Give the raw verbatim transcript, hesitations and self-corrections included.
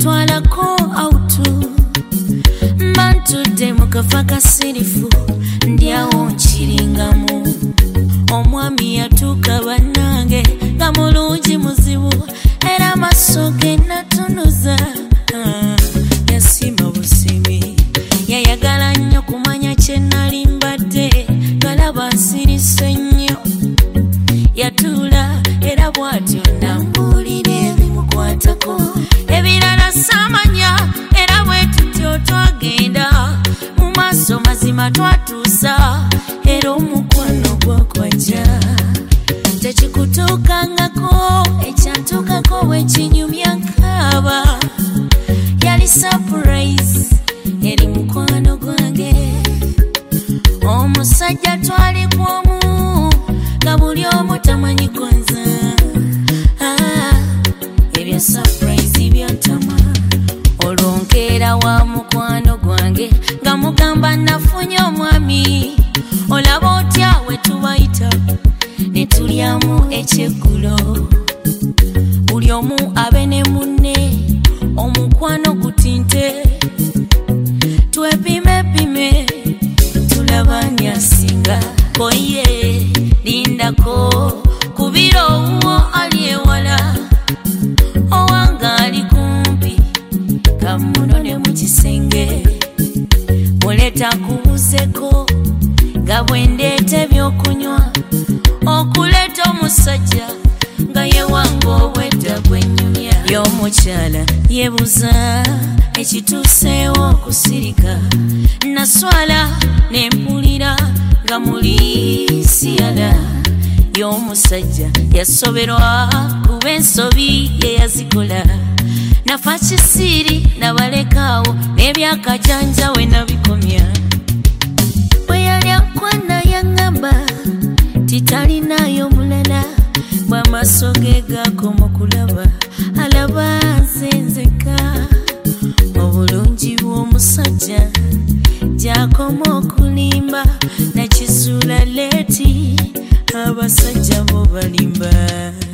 bantwalako autu mbantudde mu kafa kasirifu ndyawo nkiringamu omwami yatuuka bannange nga mulungi muzibu era amaaso ge natunuza ah, yasima busimi yayagala nnyo kumanya kye nali mbadde galaba nsirise nnyo yatuula era bw'atyo nambuulira ebimukwatako ebirala saamanya era bwe tutyo twagenda mu maaso mazima twatuusa era omukwano gwakwajja tekikutuukangako ekyantuukako bwe kinyumya nkaaba yali surprise eri mukwano gwange omusajja twali kwomu nga buli omu tamanyi konza ah, ebyo surprise byantama olwo nkeera wa mukwano gwange nga mugamba nafunye omwami olaba otya we tubayita ne tulyamu ekyeggulo buli omu abe ne munne omukwano gutinte twepimepime tulabani asinga koye lindako kubira owuwo ali ewala owanga ali kumpi kamunone mu kisenge muleta kubuzeko nga bwendeeta ebyokunywa okuleeta omusajja nga yewanga obwedda gwenyumya y'omukyala yebuza ekituuseewo okusirika naswala nempulira nga muli siyala y'omusajja yasoberwa kuba ensobi yeyazikola nafa kisiiri nabalekaawo n'ebyakajanja we nabikomya bwe yali akwana yaŋŋamba titalinayo mulala bw'amaaso ge gakoma okulaba alaba nzenzeka obulungi bw'omusajja gyakoma okulimba nakisuula leeti abasajja bo balimba